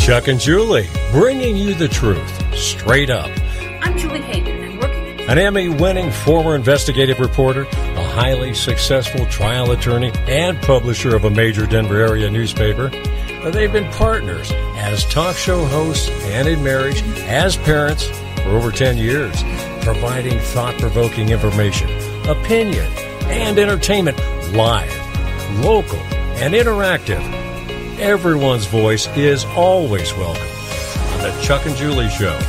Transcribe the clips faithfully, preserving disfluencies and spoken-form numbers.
Chuck and Julie, bringing you the truth, straight up. I'm Julie Hayden. I'm working An Emmy-winning former investigative reporter, a highly successful trial attorney, and publisher of a major Denver area newspaper. They've been partners as talk show hosts and in marriage, as parents for over ten years, providing thought-provoking information, opinion, and entertainment live, local, and interactive. Everyone's voice is always welcome on the Chuck and Julie Show.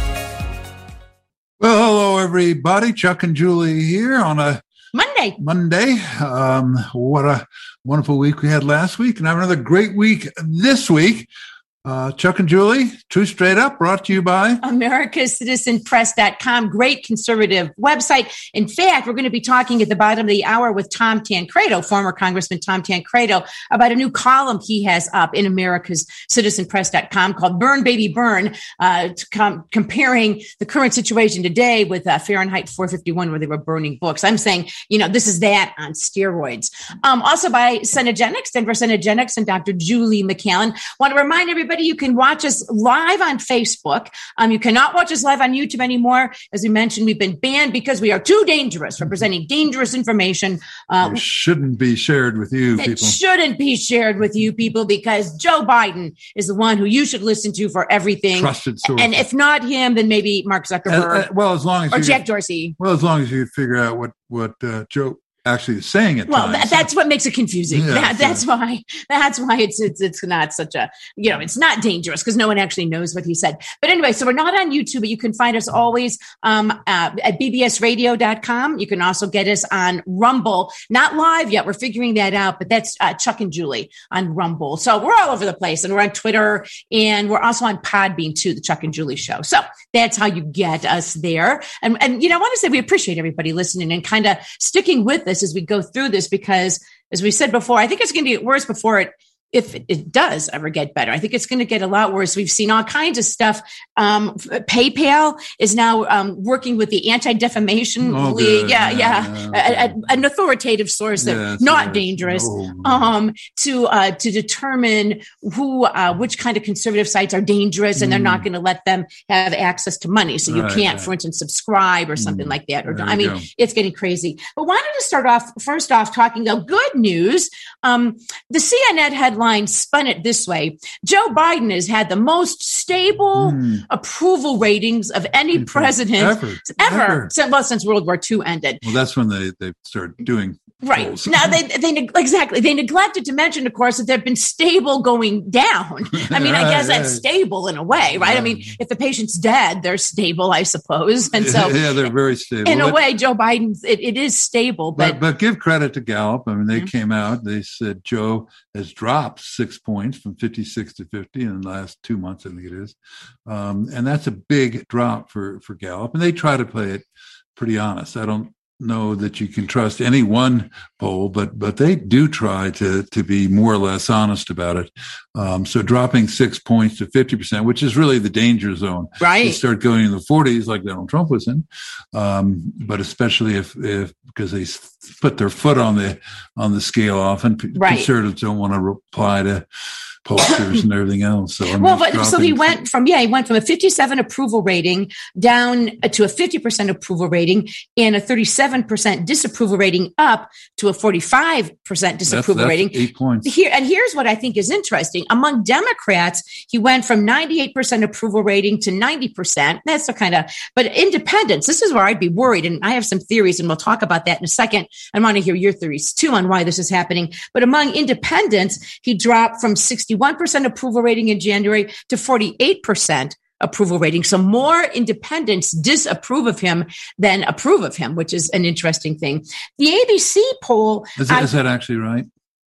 Well, hello, everybody. Chuck and Julie here on a Monday. Monday. Um, what a wonderful week we had last week, and have another great week this week. Uh, Chuck and Julie, Truth Straight Up, brought to you by Americas Citizen Press dot com, great conservative website. In fact, we're going to be talking at the bottom of the hour with Tom Tancredo, former Congressman Tom Tancredo, about a new column he has up in Americas Citizen Press dot com called Burn, Baby, Burn, uh, to com- comparing the current situation today with uh, Fahrenheit four fifty-one, where they were burning books. I'm saying, you know, this is that on steroids. Um, also by Cenegenics, Denver Cenegenics, and Doctor Julie McCallan. Want to remind everybody you can watch us live on Facebook. Um, you cannot watch us live on YouTube anymore. As we mentioned, we've been banned because we are too dangerous, representing dangerous information. Uh, it shouldn't be shared with you it people. It shouldn't be shared with you people because Joe Biden is the one who you should listen to for everything. Trusted source. And if not him, then maybe Mark Zuckerberg. Uh, uh, well, as long as or you, Jack Dorsey. Well, as long as you figure out what what uh, Joe actually is saying at well, times. That, that's what makes it confusing. Yeah, that, that's yeah. why. That's why it's it's it's not such a you know it's not dangerous because no one actually knows what he said. But anyway, so we're not on YouTube, but you can find us always um, uh, at B B S radio dot com. You can also get us on Rumble. Not live yet. We're figuring that out, but that's uh, Chuck and Julie on Rumble. So we're all over the place, and we're on Twitter, and we're also on Podbean too, the Chuck and Julie Show. So that's how you get us there. And and you know, I want to say we appreciate everybody listening and kind of sticking with us as we go through this, because as we said before, I think it's going to get worse before it, if it does ever get better. I think it's going to get a lot worse. We've seen all kinds of stuff. Um, PayPal is now um, working with the Anti-Defamation oh, League. Yeah, yeah. yeah. yeah. A, a, an authoritative source that's yes, not yes. dangerous no. um, to uh, to determine who, uh, which kind of conservative sites are dangerous, and mm. they're not going to let them have access to money. So you right, can't, right. for instance, subscribe or something mm. like that. Or there I mean, go. It's getting crazy. But wanted to start off first off talking about good news. Um, the C N N headline spun it this way: Joe Biden has had the most stable mm. approval ratings of any president ever, ever, ever. Since, well, since World War Two ended. Well, that's when they, they started doing right polls. now. They they exactly they neglected to mention, of course, that they've been stable going down. I mean, right, I guess right. that's stable in a way, right? Yeah. I mean, if the patient's dead, they're stable, I suppose. And so, yeah, they're very stable. In a but, way, Joe Biden, it, it is stable, but, but but give credit to Gallup. I mean, they mm-hmm. came out. They said Joe has dropped six points from fifty-six to fifty in the last two months, I think it is. Um, and that's a big drop for, for Gallup. And they try to play it pretty honest. I don't know that you can trust any one poll, but but they do try to to be more or less honest about it. Um, so dropping six points to fifty percent, which is really the danger zone. right. You start going in the forties like Donald Trump was in. Um, but especially if, if because they put their foot on the on the scale often. Right. Conservatives don't want to reply to posters and everything else. So I mean, well, but so he dropping- went from yeah, he went from a fifty-seven approval rating down to a fifty percent approval rating and a thirty-seven percent disapproval rating up to a forty-five percent disapproval that's, that's rating. Eight points. Here and here's what I think is interesting. Among Democrats, he went from ninety-eight percent approval rating to ninety percent. That's the kind of, but independents, this is where I'd be worried. And I have some theories, and we'll talk about that in a second. I want to hear your theories too on why this is happening. But among independents, he dropped from sixty-one percent approval rating in January to forty-eight percent approval rating. So more independents disapprove of him than approve of him, which is an interesting thing. The A B C poll. Is that, I, is that actually right?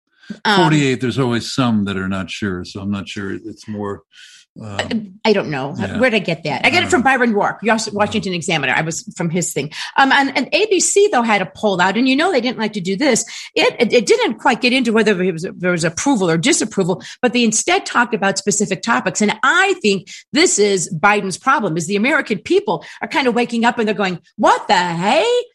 um, forty-eight, there's always some that are not sure. So I'm not sure it's more. Um, I don't know. yeah. Where'd I get that? I got it from Byron Rourke, Washington Examiner. I was from his thing. Um, and, and A B C, though, had a poll out, and you know they didn't like to do this. It, it, it didn't quite get into whether it was, there was approval or disapproval, but they instead talked about specific topics. And I think this is Biden's problem, is the American people are kind of waking up and they're going, what the hey?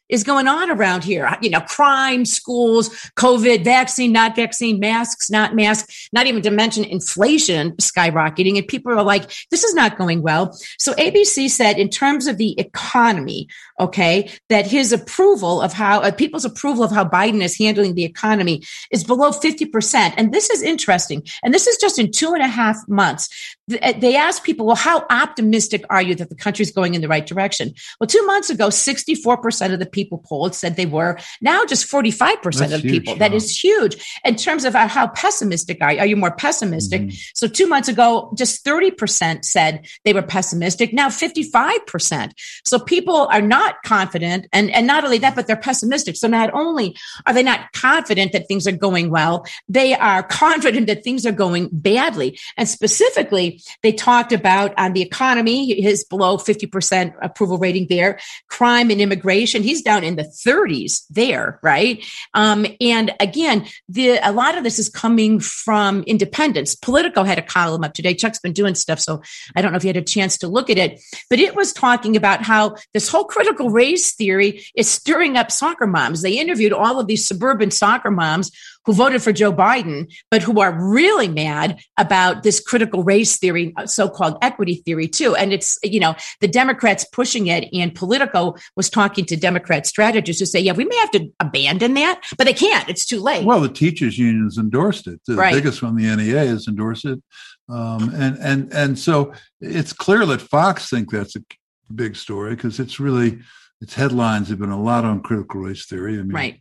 is going on around here. You know, crime, schools, COVID, vaccine, not vaccine, masks, not masks, not even to mention inflation skyrocketing. And people are like, this is not going well. So A B C said in terms of the economy, okay, that his approval of how uh, people's approval of how Biden is handling the economy is below fifty percent. And this is interesting. And this is just in two and a half months. They asked people, well, how optimistic are you that the country's going in the right direction? Well, two months ago, sixty-four percent of the people polled said they were. Now just forty-five percent That's of huge, people. huh? That is huge. In terms of how pessimistic are you? Are you more pessimistic? Mm-hmm. So two months ago, just thirty percent said they were pessimistic. Now fifty-five percent. So people are not confident. And, and not only that, but they're pessimistic. So not only are they not confident that things are going well, they are confident that things are going badly. And specifically, they talked about on the economy, his below fifty percent approval rating there, crime and immigration. He's down in the thirties there, right? Um, and again, the, a lot of this is coming from independents. Politico had a column up today. Chuck's been doing stuff, so I don't know if you had a chance to look at it, but it was talking about how this whole critical race theory is stirring up soccer moms. They interviewed all of these suburban soccer moms who voted for Joe Biden, but who are really mad about this critical race theory, so-called equity theory too. And it's, you know, the Democrats pushing it, and Politico was talking to Democrat strategists who say, yeah, we may have to abandon that, but they can't. It's too late. Well, the teachers unions endorsed it. The right. biggest one, the N E A, has endorsed it. Um, and, and, and so it's clear that Fox think that's a big story because it's really, its headlines have been a lot on critical race theory. I mean, right.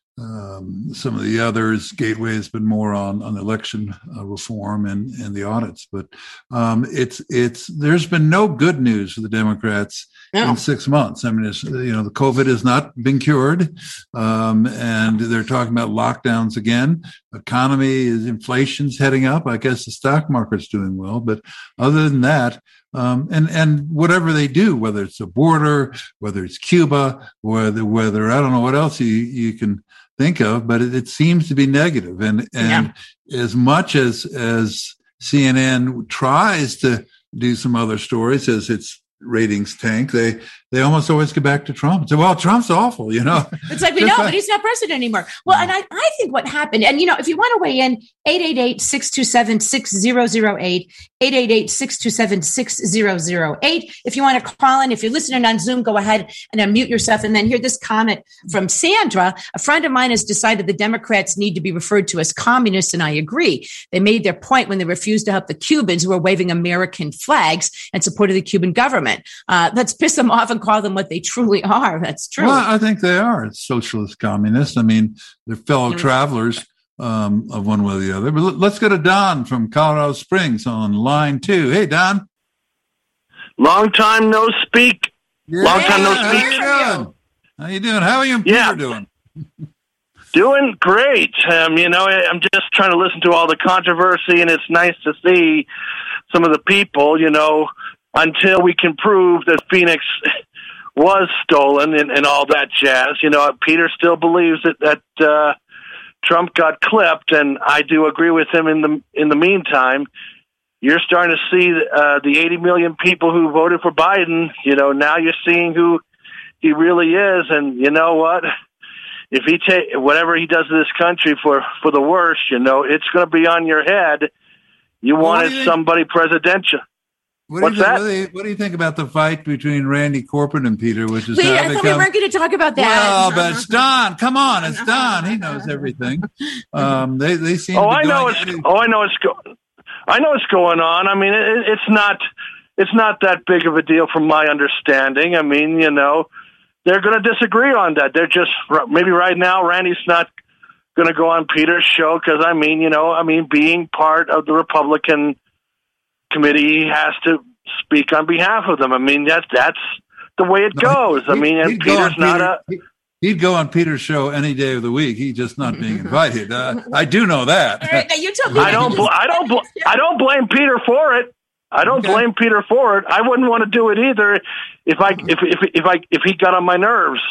Um, some of the others, Gateway has been more on, on election uh, reform and, and the audits, but um, it's it's there's been no good news for the Democrats no. in six months. I mean, it's, you know, the COVID has not been cured, um, and they're talking about lockdowns again. Economy is inflation's heading up. I guess the stock market's doing well, but other than that. Um, and, and whatever they do, whether it's a border, whether it's Cuba, whether, whether, I don't know what else you, you can think of, but it, it seems to be negative. And, and yeah. as much as, as C N N tries to do some other stories as its ratings tank, they, they almost always get back to Trump and say, well, Trump's awful, you know. It's like, we know, but he's not president anymore. Well, and I, I think what happened, and, you know, if you want to weigh in, eight eight eight, six two seven, six zero zero eight, eight eight eight, six two seven, six zero zero eight. If you want to call in, if you're listening on Zoom, go ahead and unmute yourself. And then hear this comment from Sandra. A friend of mine has decided the Democrats need to be referred to as communists, and I agree. They made their point when they refused to help the Cubans who were waving American flags and supported the Cuban government. Uh, let's piss them off and call them what they truly are. That's true. Well, I think they are socialist communists. I mean, they're fellow mm-hmm. travelers um, of one way or the other. But let's go to Don from Colorado Springs on line two. Hey, Don. Long time no speak. Yeah. Long time no speak. How you doing? How you doing? How are you and Peter yeah. doing? Doing great. Um, you know, I'm just trying to listen to all the controversy, and it's nice to see some of the people, you know, until we can prove that Phoenix was stolen and, and all that jazz. You know, Peter still believes that, that uh, Trump got clipped, and I do agree with him in the in the meantime. You're starting to see uh, the eighty million people who voted for Biden. You know, now you're seeing who he really is, and you know what? If he take whatever he does to this country for, for the worst, you know, it's going to be on your head. You well, wanted you somebody presidential. What What's do, you think, that? what, do you, what do you think about the fight between Randy Corbett and Peter, which is Wait, how I they thought come? we weren't going to talk about that. Well, but it's Don. Come on, it's Don. He knows everything. Um, they they seem. Oh, to be I know going it's. Oh, I know it's. Go- I know it's going on. I mean, it, it's not. It's not that big of a deal, from my understanding. I mean, you know, they're going to disagree on that. They're just maybe right now, Randy's not going to go on Peter's show because I mean, you know, I mean, being part of the Republican committee, he has to speak on behalf of them. I mean, that's that's the way it goes. No, I mean, and Peter's not Peter, a. He, he'd go on Peter's show any day of the week. He's just not being invited. Uh, I do know that. Right, you told me I don't. Bl- I don't. Bl- I don't blame Peter for it. I don't okay. blame Peter for it. I wouldn't want to do it either if I if if if I if he got on my nerves.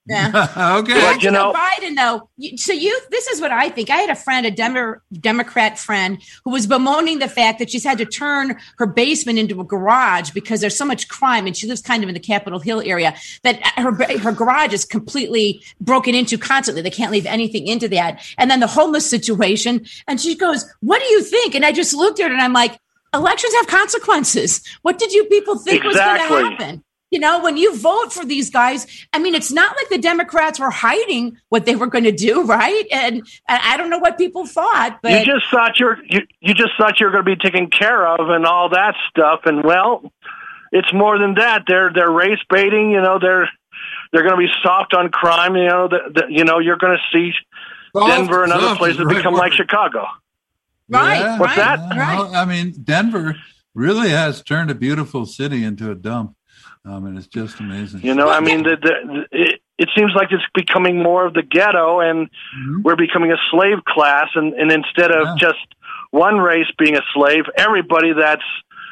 Yeah. Okay. But, you know, Biden, though. you- So you, this is what I think. I had a friend, a Demo, Democrat friend, who was bemoaning the fact that she's had to turn her basement into a garage because there's so much crime, and she lives kind of in the Capitol Hill area, that her her garage is completely broken into constantly. They can't leave anything into that. And then the homeless situation. And she goes, "What do you think?" And I just looked at her and I'm like, elections have consequences. What did you people think Exactly. was going to happen? You know, when you vote for these guys, I mean, it's not like the Democrats were hiding what they were going to do, right? And I don't know what people thought, but you just thought you're you, you just thought you were going to be taken care of and all that stuff. And well, it's more than that. They're they're race baiting. You know, they're they're going to be soft on crime. You know, the, the, you know, you're going to see Soft- Denver and other soft places is the right become like word. Chicago. right, Yeah. What's right, that? right. Well, I mean, Denver really has turned a beautiful city into a dump. I mean, it's just amazing. You know, I mean, the, the, it, it seems like it's becoming more of the ghetto, and Mhm. we're becoming a slave class. And, and instead of Yeah. just one race being a slave, everybody that's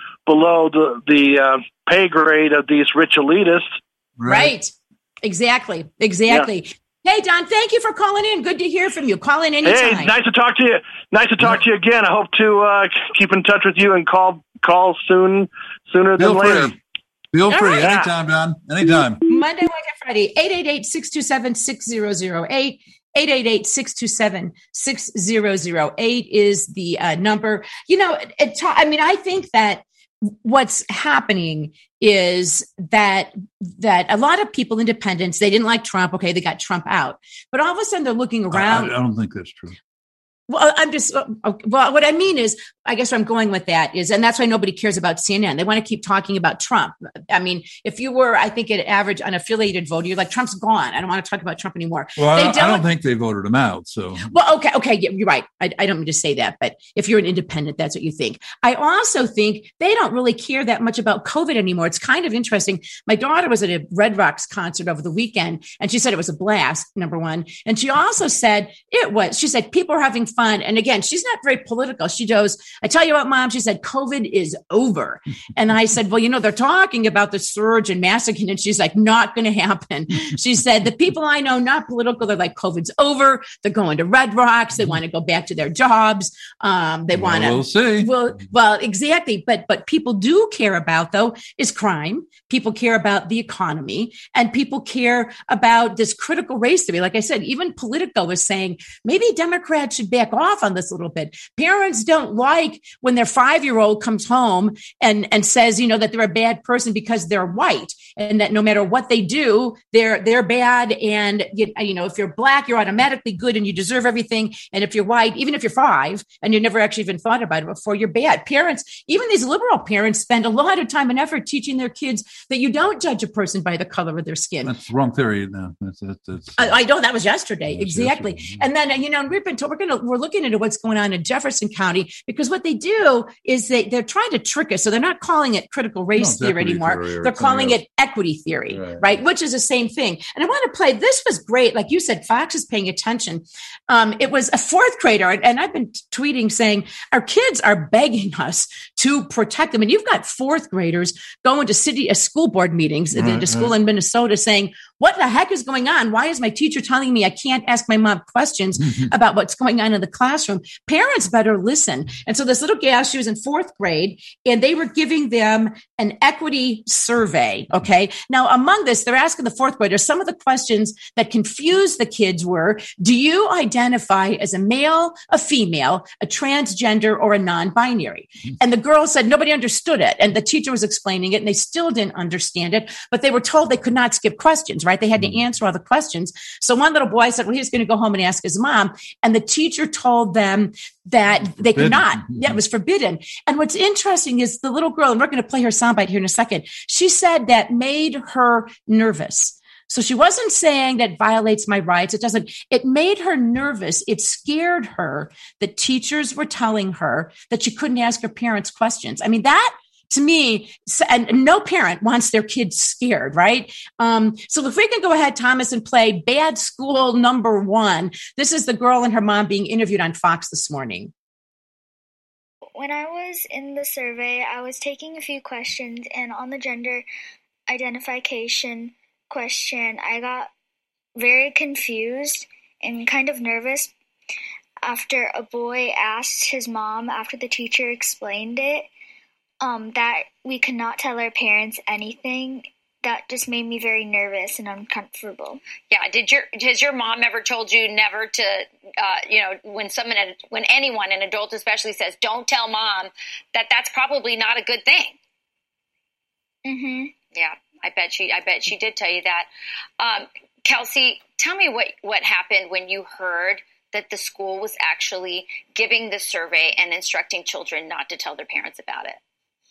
below the the uh, pay grade of these rich elitists. Right. Exactly. Exactly. Hey, Don, thank you for calling in. Good to hear from you. Call in anytime. Hey, nice to talk to you. Nice to talk to you again. I hope to uh, keep in touch with you and call call soon, sooner than Feel later. free. Feel free. right. Anytime, Don. Anytime. Monday, Wednesday, Friday, eight eight eight, six two seven, six zero zero eight. eight eight eight, six two seven, six zero zero eight is the uh, number. You know, it, it ta- I mean, I think that what's happening is that that a lot of people, independents, they didn't like Trump. Okay, they got Trump out. But all of a sudden they're looking I, around. I don't think that's true. Well, I'm just, uh, well, what I mean is, I guess where I'm going with that is, and that's why nobody cares about C N N. They want to keep talking about Trump. I mean, if you were, I think, an average unaffiliated voter, you're like, Trump's gone. I don't want to talk about Trump anymore. Well, I They don't, I don't- don't think they voted him out. So Well, okay, okay, yeah, you're right. I, I don't mean to say that, but if you're an independent, that's what you think. I also think they don't really care that much about COVID anymore. It's kind of interesting. My daughter was at a Red Rocks concert over the weekend, and she said it was a blast, number one. And she also said it was, she said people are having fun. And again, she's not very political. She goes, I tell you what, Mom, she said, COVID is over. And I said, well, you know, they're talking about the surge and massacring. And she's like, not going to happen. She said, the people I know, not political, they're like, COVID's over. They're going to Red Rocks. They want to go back to their jobs. Um, they want to. we'll see. Well, well, exactly. But but people do care about, though, is crime. People care about the economy, and people care about this critical race theory. Like I said, even Politico was saying maybe Democrats should back off on this a little bit. Parents don't like when their five-year-old comes home and and says, you know, that they're a bad person because they're white, and that no matter what they do, they're they're bad. And you, you know, if you're black, you're automatically good and you deserve everything. And if you're white, even if you're five and you never actually even thought about it before, you're bad. Parents, even these liberal parents, spend a lot of time and effort teaching their kids that you don't judge a person by the color of their skin. That's the wrong theory. No, that's, that's, that's I, I know that was yesterday. That was Exactly. yesterday. And then, you know, we've been, we're going to, we're looking into what's going on in Jefferson County, because what they do is they, they're trying to trick us. So they're not calling it critical race it's theory equity anymore. theory or They're something calling else. it equity theory, right. Right. Which is the same thing. And I want to play, this was great. Like you said, Fox is paying attention. Um, it was a fourth grader. And I've been tweeting saying our kids are begging us to protect them. And you've got fourth graders going to city, uh, school board meetings, Right, to school right. in Minnesota saying, what the heck is going on? Why is my teacher telling me I can't ask my mom questions about what's going on in the classroom? Parents better listen. And so this little gal, she was in fourth grade, and they were giving them an equity survey. Okay. Now, among this, they're asking the fourth graders, some of the questions that confused the kids were, do you identify as a male, a female, a transgender, or a non-binary? And the girl said nobody understood it. And the teacher was explaining it, and they still didn't understand it, but they were told they could not skip questions, right? They had to answer all the questions. So one little boy said, well, he's going to go home and ask his mom. And the teacher told them that they could Forbidden. not. Yeah, it was forbidden. And what's interesting is the little girl, and we're going to play her soundbite here in a second, she said that made her nervous. So she wasn't saying that violates my rights. It doesn't. It made her nervous. It scared her that teachers were telling her that she couldn't ask her parents questions. I mean, that to me, and no parent wants their kids scared, right? Um, so if we can go ahead, Thomas, and play Bad School Number One. This is the girl and her mom being interviewed on Fox this morning. When I was in the survey, I was taking a few questions, and on the gender identification question, I got very confused and kind of nervous after a boy asked his mom, after the teacher explained it, um, that we could not tell our parents anything. That just made me very nervous and uncomfortable. Yeah. Did your has your mom ever told you never to, uh, you know, when someone, when anyone, an adult especially, says, "Don't tell mom," that that's probably not a good thing? Mm-hmm. Yeah, I bet she. I bet she did tell you that. Um, Kelsey, tell me what what happened when you heard that the school was actually giving the survey and instructing children not to tell their parents about it.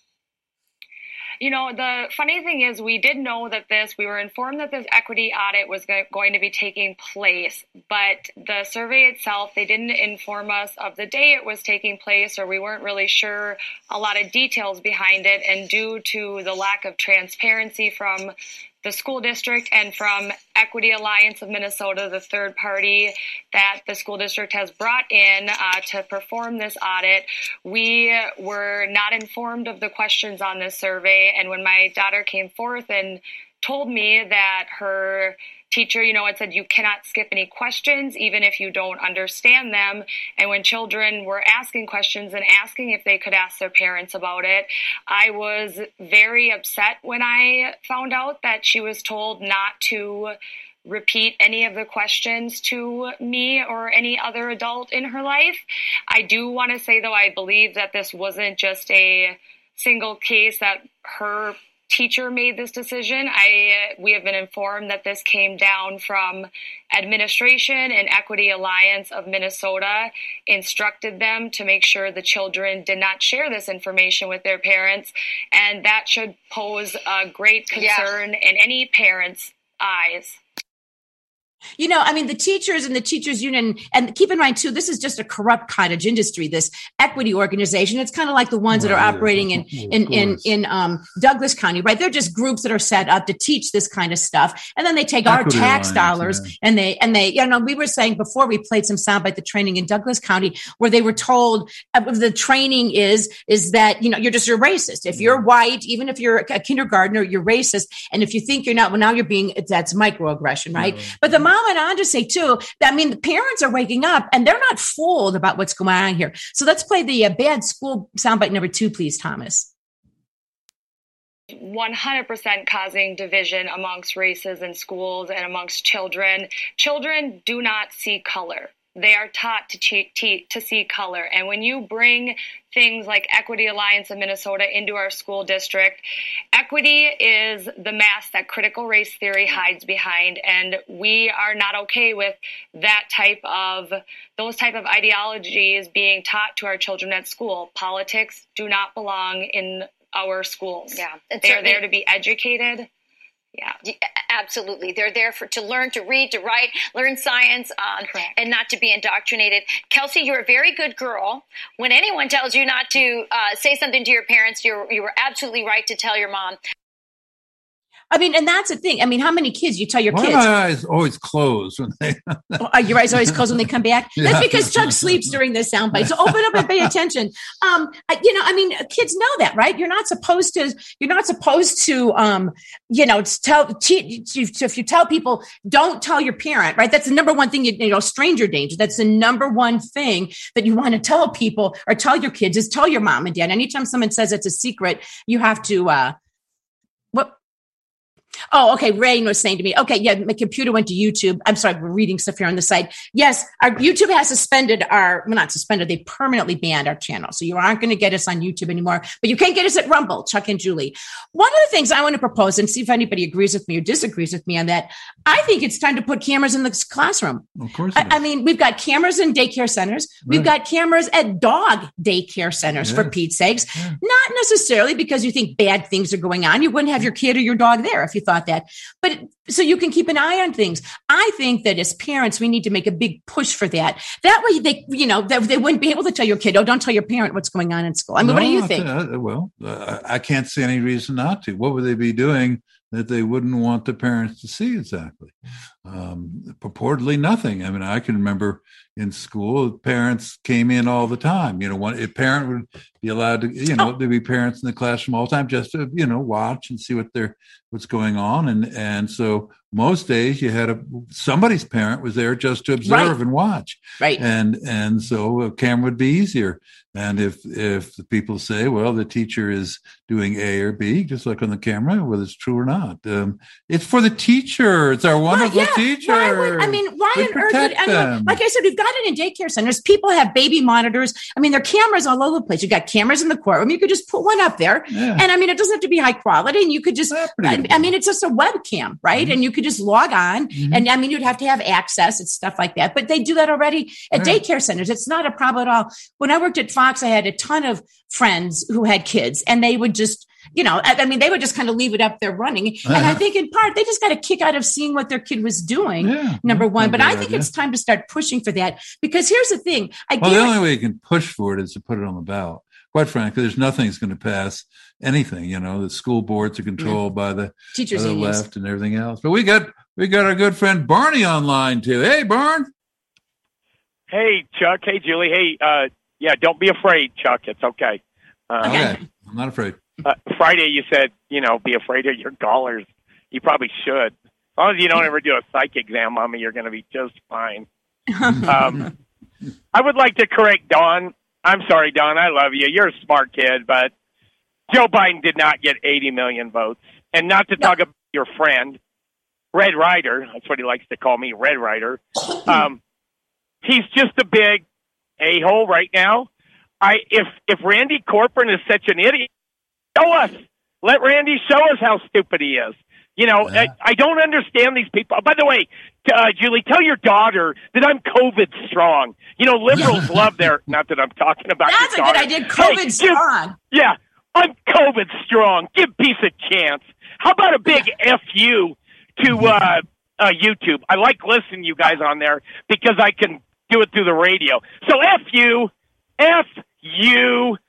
You know, the funny thing is we did know that this, we were informed that this equity audit was go- going to be taking place, but the survey itself, they didn't inform us of the day it was taking place, or we weren't really sure a lot of details behind it. And due to the lack of transparency from the school district and from Equity Alliance of Minnesota, the third party that the school district has brought in uh, to perform this audit, we were not informed of the questions on this survey. And when my daughter came forth and told me that her teacher, you know, had said you cannot skip any questions, even if you don't understand them. And when children were asking questions and asking if they could ask their parents about it, I was very upset when I found out that she was told not to repeat any of the questions to me or any other adult in her life. I do want to say, though, I believe that this wasn't just a single case that her teacher made this decision. I uh, we have been informed that this came down from administration, and Equity Alliance of Minnesota instructed them to make sure the children did not share this information with their parents, and that should pose a great concern yeah. in any parent's eyes. You know, I mean, the teachers and the teachers union, and keep in mind, too, this is just a corrupt cottage industry, this equity organization. It's kind of like the ones well, that are yeah, operating in, in, in, in um, Douglas County, right? They're just groups that are set up to teach this kind of stuff. And then they take equity our tax dollars yeah. and they, and they, you know, we were saying before we played some soundbite, the training in Douglas County, where they were told uh, the training is, is that, you know, you're just, you're racist. If you're white, even if you're a kindergartner, you're racist. And if you think you're not, well, now you're being, that's microaggression, right? Yeah. But the mom went on to say, too, that, I mean, the parents are waking up and they're not fooled about what's going on here. So let's play the uh, bad school soundbite number two, please, Thomas. one hundred percent causing division amongst races in schools and amongst children. Children do not see color. They are taught to, te- te- to see color. And when you bring things like Equity Alliance of Minnesota into our school district, equity is the mask that critical race theory hides behind. And we are not okay with that type of, those type of ideologies being taught to our children at school. Politics do not belong in our schools. Yeah, they are there to be educated. Yeah, absolutely. They're there for to learn to read, to write, learn science, um, and not to be indoctrinated. Kelsey, you're a very good girl. When anyone tells you not to uh, say something to your parents, you're you were absolutely right to tell your mom. I mean, and that's the thing. I mean, how many kids you tell your Why kids? Why are my eyes always closed when they? Are your eyes always closed when they come back? Yeah. That's because Chuck sleeps during this soundbite. So open up and pay attention. Um, I, you know, I mean, kids know that, right? You're not supposed to. You're not supposed to. Um, you know, tell te- if you tell people, don't tell your parent, right? That's the number one thing. You, you know, stranger danger. That's the number one thing that you want to tell people or tell your kids is tell your mom and dad. Anytime someone says it's a secret, you have to. Uh, what? Oh, okay. Ray was saying to me, okay, yeah, my computer went to YouTube. I'm sorry, we're reading stuff here on the site. Yes, our YouTube has suspended our, well, not suspended, they permanently banned our channel. So you aren't going to get us on YouTube anymore, but you can get us at Rumble, Chuck and Julie. One of the things I want to propose, and see if anybody agrees with me or disagrees with me on that, I think it's time to put cameras in the classroom. Of course. I, I mean, we've got cameras in daycare centers. We've right. got cameras at dog daycare centers, yes. for Pete's sakes. Yeah. Not necessarily because you think bad things are going on. You wouldn't have your kid or your dog there if you thought that. But so you can keep an eye on things. I think that as parents, we need to make a big push for that. That way they, you know, they, they wouldn't be able to tell your kid, oh, don't tell your parent what's going on in school. I mean, no, what do you think? Uh, well, uh, I can't see any reason not to. What would they be doing that they wouldn't want the parents to see exactly? um, purportedly nothing. I mean, I can remember in school, parents came in all the time. You know, one a parent would be allowed to, you know, oh. there'd be parents in the classroom all the time just to, you know, watch and see what they're what's going on. And and so most days you had a somebody's parent was there just to observe right. and watch. Right. And and so a camera would be easier. And if if the people say, well, the teacher is doing A or B, just like on the camera, whether it's true or not, um, it's for the teacher. It's our wonderful well, yeah. teacher. Why would, I mean, why we on earth? Would, I mean, like I said, we've got it in daycare centers. People have baby monitors. I mean, there are cameras all over the place. You've got cameras in the courtroom. You could just put one up there, yeah. and I mean, it doesn't have to be high quality. And you could just, I, I mean, it's just a webcam, right? Mm-hmm. And you could just log on, mm-hmm. and I mean, you'd have to have access and stuff like that. But they do that already at right. daycare centers. It's not a problem at all. When I worked at Fox, I had a ton of friends who had kids, and they would just, you know, I, I mean, they would just kind of leave it up there running. Uh-huh. And I think in part, they just got a kick out of seeing what their kid was doing, yeah, number one. But I think idea. It's time to start pushing for that, because here's the thing. I well, the only way you can push for it is to put it on the ballot. Quite frankly, there's nothing that's going to pass anything. You know, the school boards are controlled yeah. by the, Teachers by the left and everything else. But we got we got our good friend Barney online too. Hey, Barn. Hey, Chuck. Hey, Julie. Hey, uh, yeah, don't be afraid, Chuck. It's okay. Uh, okay, I'm not afraid. Uh, Friday, you said, you know, be afraid of your callers. You probably should. As long as you don't ever do a psych exam on me, you're going to be just fine. Um, I would like to correct Dawn. I'm sorry, Dawn. I love you. You're a smart kid, but Joe Biden did not get eighty million votes. And not to no. talk about your friend, Red Ryder. That's what he likes to call me, Red Ryder. Um, he's just a big a-hole right now. I if if Randy Corcoran is such an idiot, show us. Let Randy show us how stupid he is. You know, yeah. I, I don't understand these people. By the way, uh, Julie, tell your daughter that I'm COVID strong. You know, liberals love their, not that I'm talking about That's a daughter. good idea, COVID hey, strong. Give, yeah, I'm COVID strong. Give peace a chance. How about a big F you to uh, uh, YouTube? I like listening to you guys on there because I can do it through the radio. So F you, F you,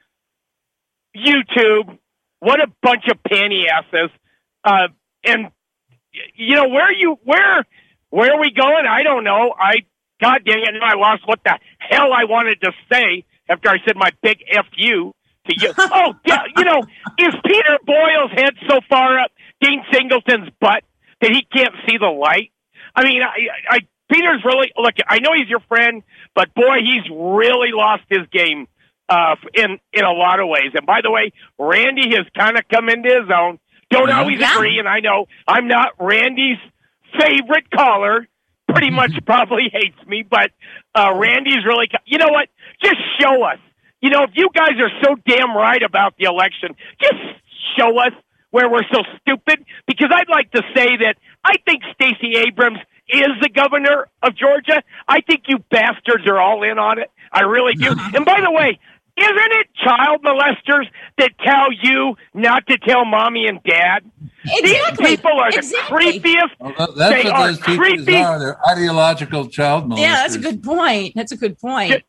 YouTube. What a bunch of panty asses. Uh, and, you know, where are you, where, where are we going? I don't know. I, God dang it, I lost what the hell I wanted to say after I said my big F you to you. Oh, yeah, you know, is Peter Boyle's head so far up Dean Singleton's butt that he can't see the light? I mean, I, I, Peter's really, look, I know he's your friend, but boy, he's really lost his game. Uh, in, in a lot of ways. And by the way, Randy has kind of come into his own. Don't always yeah. agree. And I know I'm not Randy's favorite caller. Pretty much probably hates me, but, uh, Randy's really, you know what? Just show us. You know, if you guys are so damn right about the election, just show us where we're so stupid. Because I'd like to say that I think Stacey Abrams is the governor of Georgia. I think you bastards are all in on it. I really do. And by the way, isn't it child molesters that tell you not to tell mommy and dad? Exactly. These people are the exactly. creepiest. Well, that's they what those are creepy. Are. They're ideological child molesters. Yeah, that's a good point. That's a good point.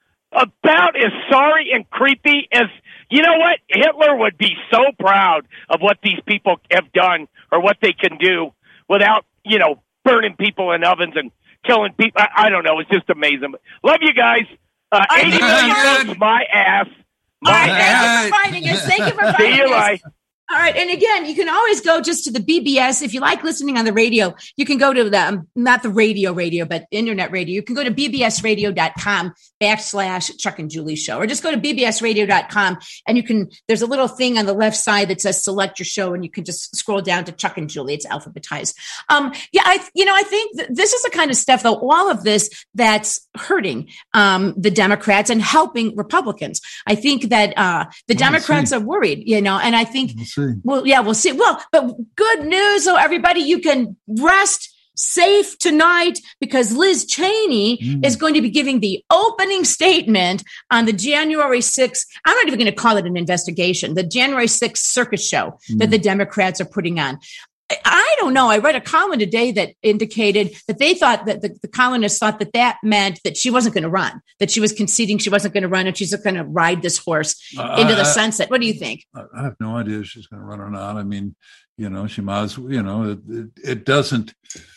About as sorry and creepy as, you know what? Hitler would be so proud of what these people have done or what they can do without, you know, burning people in ovens and killing people. I, I don't know. It's just amazing. Love you guys. Uh, eighty million votes, my ass. My All right, ass. Thank you for finding us. Thank you for finding See you, us. bye. All right. And again, you can always go just to the B B S. If you like listening on the radio, you can go to the, um, not the radio radio, but internet radio. You can go to bbsradio.com backslash Chuck and Julie show, or just go to bbsradio dot com and you can, there's a little thing on the left side that says select your show and you can just scroll down to Chuck and Julie. It's alphabetized. Um, yeah, I, you know, I think th- this is the kind of stuff though, all of this that's hurting, um, the Democrats and helping Republicans. I think that, uh, the we'll Democrats see. Are worried, you know, and I think, we'll see. Well, yeah, we'll see. Well, but good news. So everybody, you can rest safe tonight because Liz Cheney mm. is going to be giving the opening statement on the January sixth. I'm not even going to call it an investigation, the January sixth circus show mm. that the Democrats are putting on. I don't know. I read a column today that indicated that they thought that the, the columnists thought that that meant that she wasn't going to run, that she was conceding she wasn't going to run and she's going to ride this horse uh, into the I, sunset. What do you think? I have no idea if she's going to run or not. I mean, you know, she might, you know, it, it, it doesn't,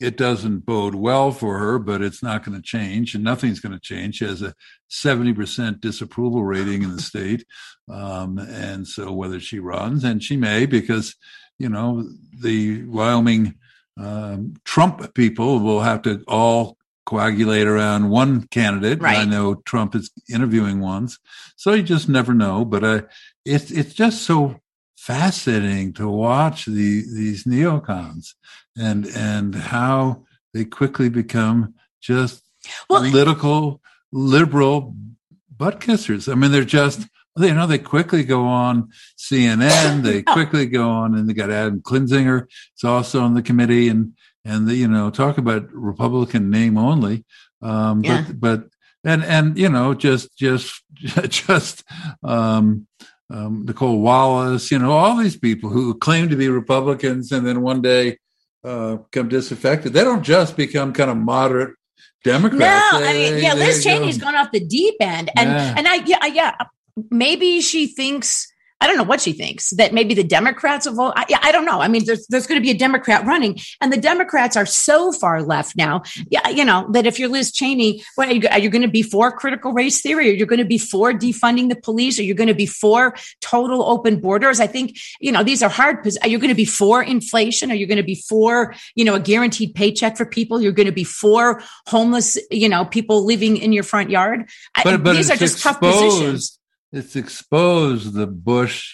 it doesn't bode well for her, but it's not going to change, and nothing's going to change. She has a seventy percent disapproval rating in the state. Um, and so whether she runs, and she may, because, you know, the Wyoming um, Trump people will have to all coagulate around one candidate. Right. I know Trump is interviewing ones, so you just never know. But uh, it's it's just so fascinating to watch the these neocons and and how they quickly become just well, political liberal butt kissers. I mean, they're just, you know, they quickly go on C N N. They quickly go on, and they got Adam Kinzinger. It's also on the committee, and and the, you know, talk about Republican name only. Um, yeah. But but and and you know, just just just. Um, Um, Nicole Wallace, you know, all these people who claim to be Republicans and then one day uh, become disaffected. They don't just become kind of moderate Democrats. No, they, I mean, they, yeah, Liz they Cheney's go, gone off the deep end, and yeah. and I yeah yeah maybe she thinks. I don't know what she thinks, that maybe the Democrats will vote. I, I don't know. I mean, there's there's going to be a Democrat running, and the Democrats are so far left now. Yeah, you know, that if you're Liz Cheney, what are you, are you going to be for critical race theory? Are you going to be for defunding the police? Are you going to be for total open borders? I think, you know, these are hard. Are you going to be for inflation? Are you going to be for, you know, a guaranteed paycheck for people? You're going to be for homeless, you know, people living in your front yard? But, I, but these are just exposed. tough positions. It's exposed the Bush,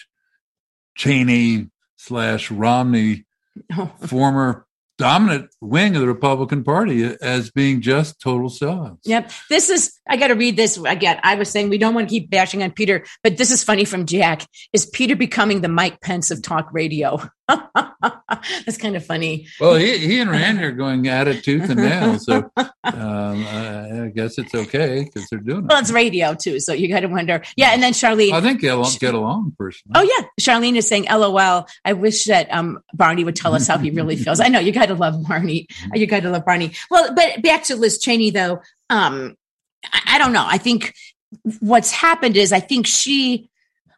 Cheney slash Romney former dominant wing of the Republican Party as being just total sellouts. Yep. This is, I got to read this again. I was saying we don't want to keep bashing on Peter, but this is funny from Jack. Is Peter becoming the Mike Pence of talk radio? That's kind of funny. Well, he, he and Randy are going at it tooth and nail. So um, I guess it's okay because they're doing it. Well, it's radio too. So you got to wonder. Yeah. And then Charlene. I think they'll get along personally. Oh, yeah. Charlene is saying, L O L. I wish that um, Barney would tell us how he really feels. I know you got to love Barney. You got to love Barney. Well, but back to Liz Cheney, though. Um, I, I don't know. I think what's happened is I think she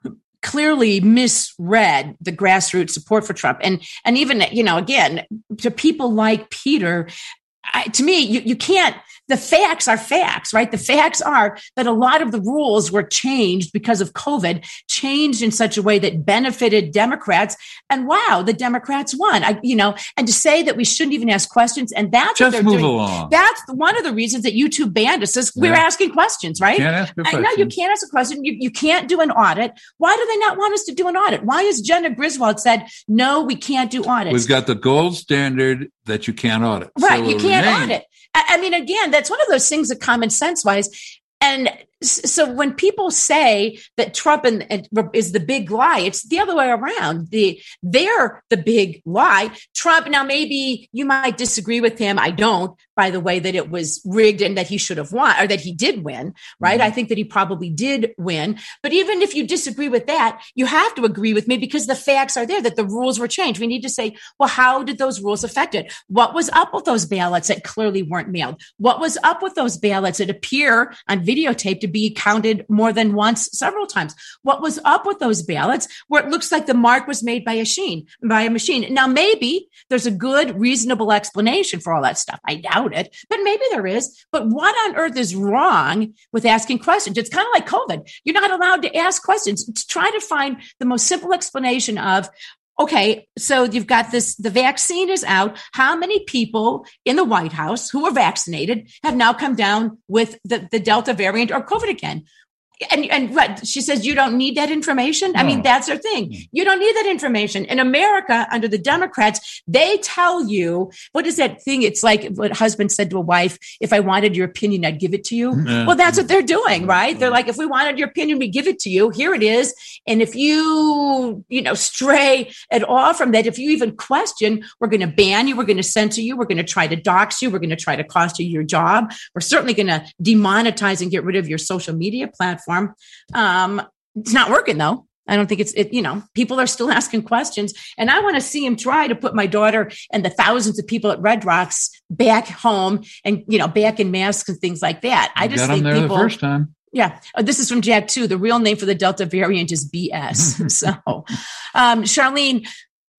clearly misread the grassroots support for Trump. And, and even, you know, again, to people like Peter, I, to me, you, you can't, the facts are facts, right? The facts are that a lot of the rules were changed because of COVID, changed in such a way that benefited Democrats. And wow, the Democrats won. I, you know, and to say that we shouldn't even ask questions, and that's just what they're move doing. Along. That's one of the reasons that YouTube banned us is we're yeah. asking questions, right? Can't ask a question. I know you can't ask a question. You, you can't do an audit. Why do they not want us to do an audit? Why has Jenna Griswold said, no, we can't do audits? We've got the gold standard that you can't audit. Right. So you can't remain. audit. I, I mean, again, that's one of those things that common sense wise. And so when people say that Trump and, and is the big lie, it's the other way around. The they're the big lie. Trump. Now, maybe you might disagree with him. I don't. By the way, that it was rigged and that he should have won, or that he did win. Right. Mm-hmm. I think that he probably did win. But even if you disagree with that, you have to agree with me because the facts are there that the rules were changed. We need to say, well, how did those rules affect it? What was up with those ballots that clearly weren't mailed? What was up with those ballots that appear on videotape to be counted more than once, several times? What was up with those ballots where it looks like the mark was made by a machine, by a machine? Now, maybe there's a good, reasonable explanation for all that stuff. I doubt it, but maybe there is. But what on earth is wrong with asking questions? It's kind of like COVID. You're not allowed to ask questions. It's try to find the most simple explanation of, okay, so you've got this, the vaccine is out. How many people in the White House who are vaccinated have now come down with the, the Delta variant or COVID again? And, and what she says, you don't need that information. I No. mean, that's her thing. You don't need that information. In America, under the Democrats, they tell you, what is that thing? It's like what husband said to a wife, if I wanted your opinion, I'd give it to you. Yeah. Well, that's what they're doing, right? They're like, if we wanted your opinion, we give it to you. Here it is. And if you, you know, stray at all from that, if you even question, we're going to ban you. We're going to censor you. We're going to try to dox you. We're going to try to cost you your job. We're certainly going to demonetize and get rid of your social media platform. Um, it's not working though. I don't think it's, it, you know, people are still asking questions, and I want to see him try to put my daughter and the thousands of people at Red Rocks back home and, you know, back in masks and things like that. I You just got think them there people, the first time. yeah. Oh, this is from Jack too. The real name for the Delta variant is B S. So, um, Charlene,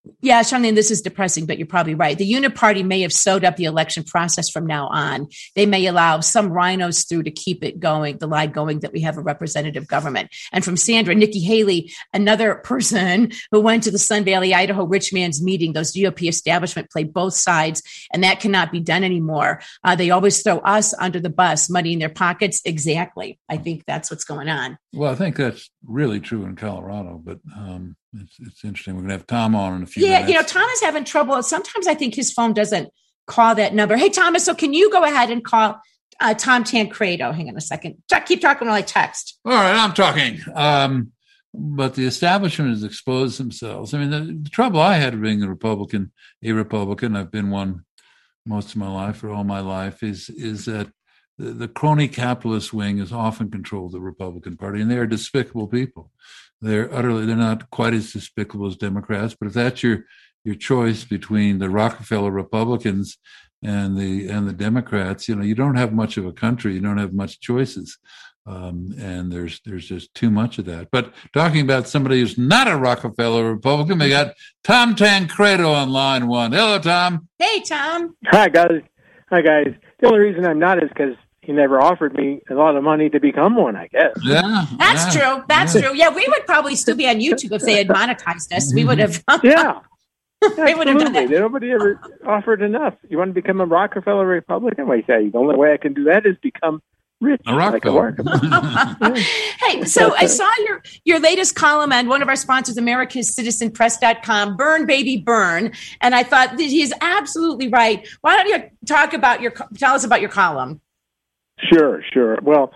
Yeah, Charlene, this is depressing, but you're probably right. The Uniparty may have sewed up the election process from now on. They may allow some rhinos through to keep it going, the lie going that we have a representative government. And from Sandra, Nikki Haley, another person who went to the Sun Valley, Idaho rich man's meeting, those G O P establishment play both sides, and that cannot be done anymore. Uh, they always throw us under the bus, money in their pockets. Exactly. I think that's what's going on. Well, I think that's really true in Colorado, but um, it's, it's interesting. We're going to have Tom on in a few yeah, minutes. You know, Tom is having trouble. Sometimes I think his phone doesn't call that number. Hey, Thomas, so can you go ahead and call uh, Tom Tancredo? Hang on a second. Keep talking while I text. All right, I'm talking. Um, but the establishment has exposed themselves. I mean, the, the trouble I had being a Republican, a Republican, I've been one most of my life, or all my life, is is that the, the crony capitalist wing has often controlled the Republican Party, and they are despicable people. They're utterly, they're not quite as despicable as Democrats, but if that's your your choice between the Rockefeller Republicans and the and the Democrats, you know, you don't have much of a country. You don't have much choices, um, and there's there's just too much of that. But talking about somebody who's not a Rockefeller Republican, we got Tom Tancredo on line one. Hello, Tom. Hey, Tom. Hi, guys. Hi, guys. The only reason I'm not is because he never offered me a lot of money to become one, I guess. Yeah, that's yeah, true. That's yeah. true. Yeah, we would probably still be on YouTube if they had monetized us. We would have. Yeah. They would have done that. Nobody ever offered enough. You want to become a Rockefeller Republican? I say the only way I can do that is become rich. A Rockefeller. Like a yeah. Hey, so I saw your your latest column on one of our sponsors, America's Citizen Press dot com, Burn, Baby, Burn. And I thought he's absolutely right. Why don't you talk about your, tell us about your column? Sure, sure. Well,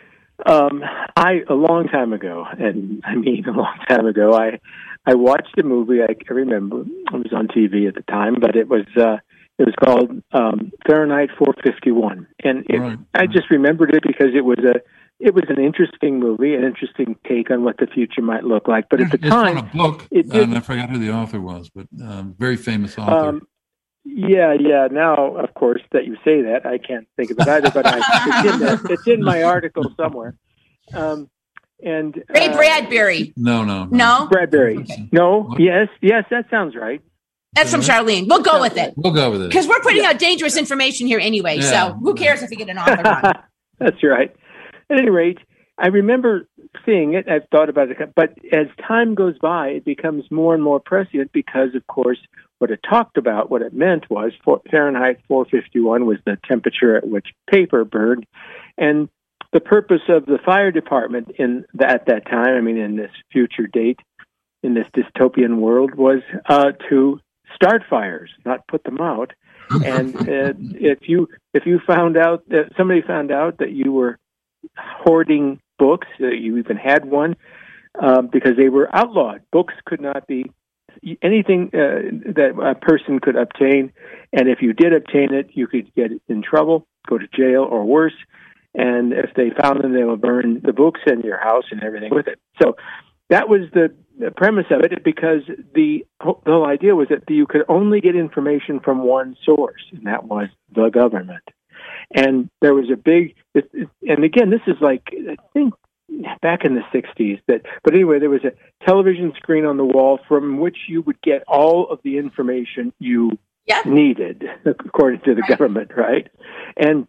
um, I, a long time ago, and I mean a long time ago, I, I watched a movie. I can remember it was on T V at the time, but it was uh, it was called um, Fahrenheit four fifty-one, and it, right. I just remembered it because it was a it was an interesting movie, an interesting take on what the future might look like. But at the it's time, on a book, it did, and I forgot who the author was, but um, very famous author. Um, yeah, yeah. Now, of course, that you say that, I can't think of it either. But I, it's, in the, it's in my article somewhere. Um, And Ray uh, Bradbury. No, no, no. No? Bradbury. Okay. No. What? Yes. Yes. That sounds right. That's from Charlene. We'll go with it. We'll go with it. Because we're putting yeah. out dangerous information here anyway. Yeah. So who cares if we get an author wrong? That's right. At any rate, I remember seeing it. I've thought about it. But as time goes by, it becomes more and more prescient because, of course, what it talked about, what it meant was Fahrenheit four fifty-one was the temperature at which paper burned. And the purpose of the fire department in the, at that time, I mean, in this future date, in this dystopian world, was uh, to start fires, not put them out. And uh, if you if you found out that somebody found out that you were hoarding books, uh, you even had one, um, because they were outlawed. Books could not be anything uh, that a person could obtain, and if you did obtain it, you could get in trouble, go to jail, or worse. And if they found them, they would burn the books in your house and everything with it. So that was the, the premise of it, because the, the whole idea was that you could only get information from one source, and that was the government. And there was a big, and again, this is like, I think, back in the sixties, that, but anyway, there was a television screen on the wall from which you would get all of the information you yep. needed, according to the right. government, right? And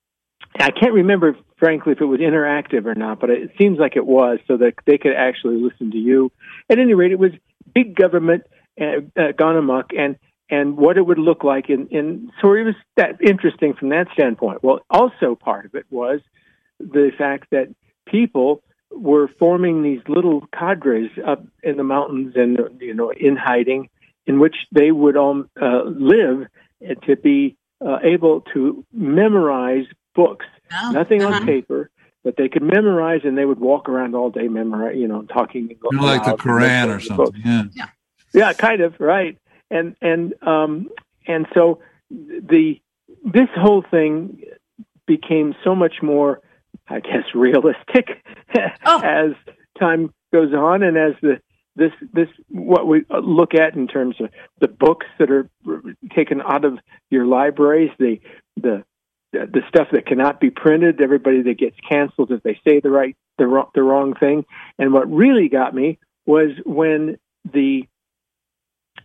I can't remember, frankly, if it was interactive or not, but it seems like it was, so that they could actually listen to you. At any rate, it was big government uh, uh, gone amok, and and what it would look like. In, in so it was that interesting from that standpoint. Well, also part of it was the fact that people were forming these little cadres up in the mountains and, you know, in hiding, in which they would all uh, live to be uh, able to memorize books, oh, nothing uh-huh. on paper, but they could memorize, and they would walk around all day, memorize, you know, talking. You know, like the Quran or something. Yeah. yeah, yeah, kind of right. And and um and so the this whole thing became so much more, I guess, realistic oh. as time goes on, and as the this this what we look at in terms of the books that are taken out of your libraries, the the the stuff that cannot be printed, everybody that gets canceled if they say the right the wrong, the wrong thing. And what really got me was when the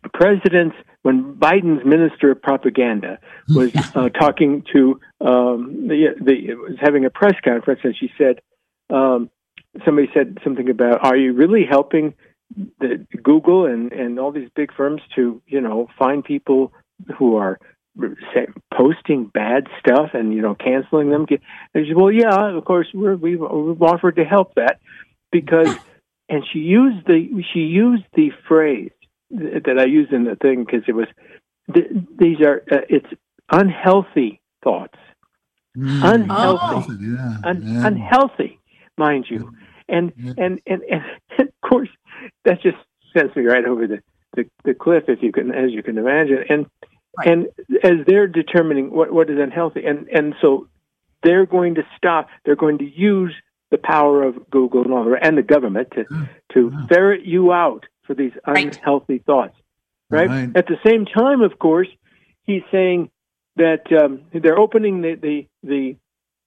president's, when Biden's minister of propaganda was uh, talking to um, the, the was having a press conference, and she said, um, somebody said something about, "Are you really helping the Google and, and all these big firms to, you know, find people who are say, posting bad stuff and, you know, canceling them?" And she said, "Well, yeah, of course we're, we've we've offered to help that because," and she used the she used the phrase that I used in the thing because it was, th- these are, uh, it's unhealthy thoughts. Mm. Unhealthy. Oh. Yeah. Un- yeah. Unhealthy, mind you. And, yeah. and, and, and, and, of course, that just sends me right over the, the, the cliff, if you can, as you can imagine. And, right. and as they're determining what, what is unhealthy, and, and so they're going to stop, they're going to use the power of Google and all the, and the government to, to yeah. ferret you out for these unhealthy right. thoughts, right? right? At the same time, of course, he's saying that um, they're opening the, the, the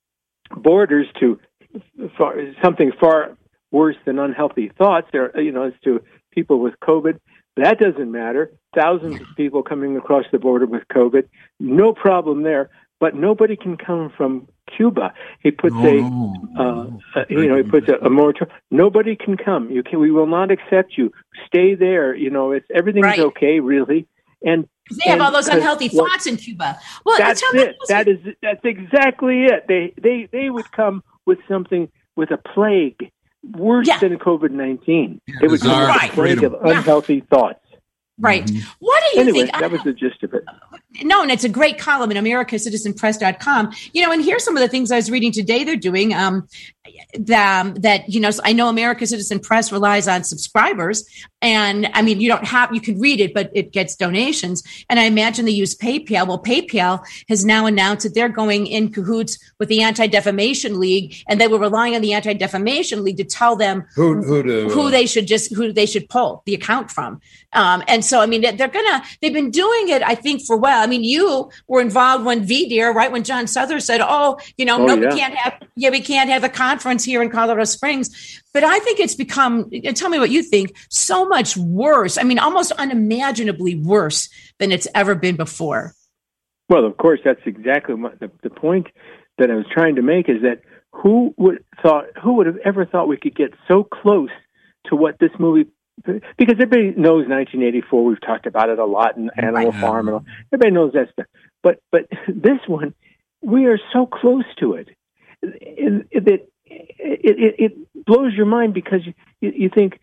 borders to far, something far worse than unhealthy thoughts. There, you know, as to people with COVID, that doesn't matter. Thousands of people coming across the border with COVID, no problem there. But nobody can come from Cuba. He puts no, a, no, no. Uh, you know, he puts a, a moratorium. Nobody can come. You can. We will not accept you. Stay there. You know, it's everything's right. okay, really. And they have and, all those unhealthy uh, thoughts well, in Cuba. Well, that's it. That is that's exactly it. They they they would come with something, with a plague worse yeah. than COVID nineteen. Yeah, they would come with a plague of unhealthy yeah. thoughts. Right. Mm-hmm. What do you anyway, think? That was the gist of it. No, and it's a great column in America Citizen Press dot com. You know, and here's some of the things I was reading today they're doing. Um, the, um, that, you know, I know America Citizen Press relies on subscribers. And I mean, you don't have, you can read it, but it gets donations. And I imagine they use PayPal. Well, PayPal has now announced that they're going in cahoots with the Anti-Defamation League, and they were relying on the Anti-Defamation League to tell them who, who, to, who uh, they should just, who they should pull the account from. Um, and so, I mean, they're gonna, they've been doing it, I think, for well. I mean, you were involved when V D A R, right? When John Souther said, oh, you know, oh, no, yeah. we can't have, yeah, we can't have the conference here in Colorado Springs. But I think it's become, and tell me what you think, so much worse. I mean, almost unimaginably worse than it's ever been before. Well, of course, that's exactly what the, the point that I was trying to make is that who would thought, who would have ever thought we could get so close to what this movie, because everybody knows nineteen eighty-four, we've talked about it a lot in Animal right. Farm, and all, everybody knows that stuff. But, but this one, we are so close to it that it, it, it, it blows your mind because you, you think,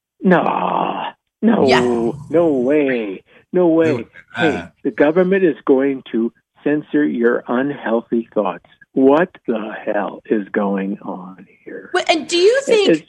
no, no, yeah. no way, no way. Hey, the government is going to censor your unhealthy thoughts. What the hell is going on here? Well, and do you think, it's,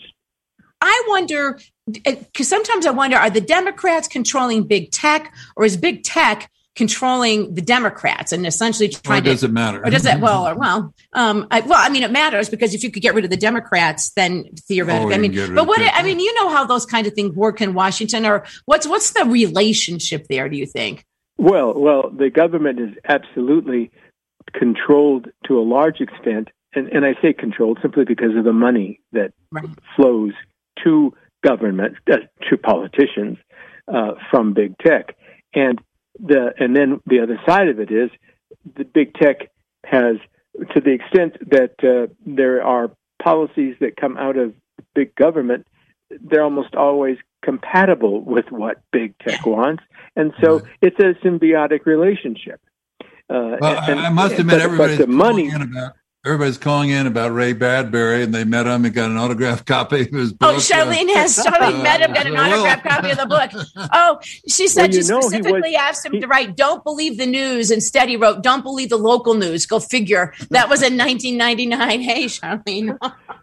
I wonder, because sometimes I wonder, are the Democrats controlling big tech, or is big tech controlling the Democrats and essentially trying to? Or does to, it matter? Or does it? Well, or, well, um, I, well, I mean, it matters because if you could get rid of the Democrats, then theoretically, oh, I mean, but what? I mean, you know how those kind of things work in Washington, or what's what's the relationship there? Do you think? Well, well, the government is absolutely controlled to a large extent, and, and I say controlled simply because of the money that right. flows to government, uh, to politicians uh, from big tech, and the and then the other side of it is the big tech has, to the extent that uh, there are policies that come out of big government, they're almost always compatible with what big tech wants, and so right. it's a symbiotic relationship. Uh, well, and, I must admit, but, everybody's but the money. About, everybody's calling in about Ray Bradbury, and they met him and got an autographed copy of his book. Oh, Charlene uh, has Charlene uh, met him, got an autographed copy of the book. Oh, she said well, she specifically was, asked him he, to write, "Don't believe the news." Instead, he wrote, "Don't believe the local news." Go figure. That was in nineteen ninety-nine. Hey, Charlene.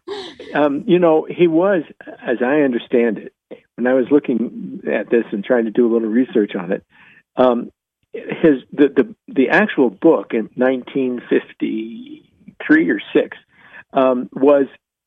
um, you know, he was, as I understand it, when I was looking at this and trying to do a little research on it, um, his the, the the actual book in nineteen fifty-three or six um, was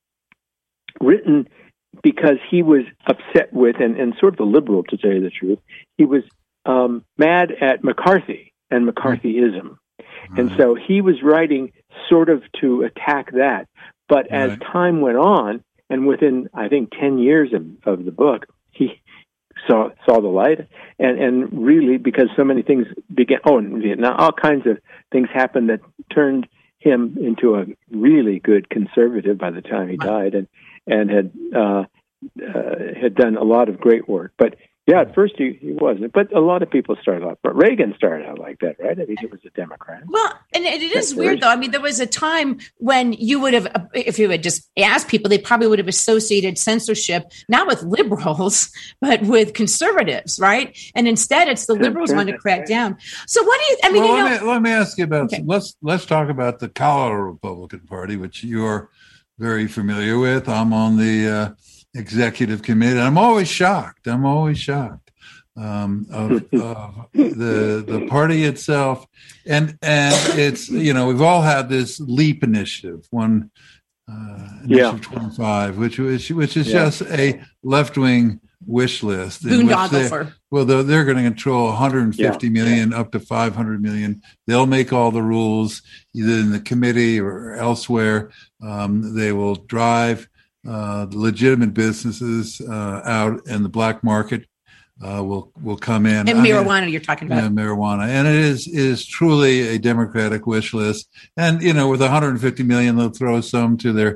written because he was upset with, and, and sort of a liberal, to tell you the truth, he was um, mad at McCarthy and McCarthyism. Mm-hmm. And so he was writing sort of to attack that. But right. as time went on, and within, I think, ten years of, of the book, he saw saw the light, and and really because so many things began. Oh, in Vietnam, all kinds of things happened that turned him into a really good conservative by the time he died, and and had uh, uh, had done a lot of great work. But yeah, at first he, he wasn't. But a lot of people started out. But Reagan started out like that, right? I mean, he was a Democrat. Well, and it is weird, though. I mean, there was a time when you would have, if you had just asked people, they probably would have associated censorship not with liberals, but with conservatives, right? And instead, it's the liberals want to crack down. So what do you, I mean, well, you know. Let me, let me ask you about, okay. let's, let's talk about the Colorado Republican Party, which you're very familiar with. I'm on the uh, executive committee. I'm always shocked. I'm always shocked. Um, of, of the the party itself, and and it's, you know, we've all had this LEAP initiative, one uh, initiative yeah. twenty-five, which which which is yeah. just a left wing wish list. Boondoggle for. Well, they're, they're going to control one hundred fifty yeah. million yeah. up to five hundred million. They'll make all the rules either in the committee or elsewhere. Um, they will drive uh, legitimate businesses uh, out in the black market. Uh, will will come in. And marijuana, I mean, you're talking about. Yeah, marijuana. And it is is truly a Democratic wish list. And, you know, with one hundred fifty million, they'll throw some to their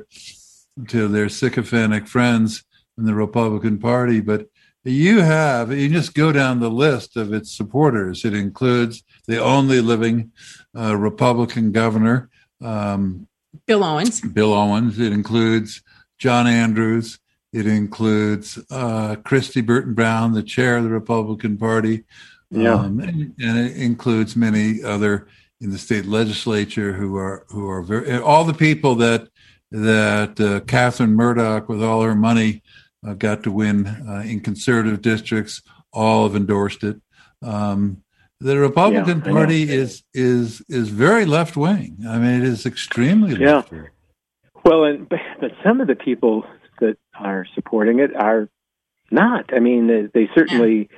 to their sycophantic friends in the Republican Party. But you have, you just go down the list of its supporters. It includes the only living uh, Republican governor, um, Bill Owens. Bill Owens. It includes John Andrews. It includes uh, Christy Burton Brown, the chair of the Republican Party, yeah. um, and, and it includes many other in the state legislature who are who are very all the people that that uh, Catherine Murdoch, with all her money, uh, got to win uh, in conservative districts. All have endorsed it. Um, the Republican yeah, Party is is is very left wing. I mean, it is extremely yeah. left wing. Well, and but some of the people that are supporting it are not. I mean, they, they certainly.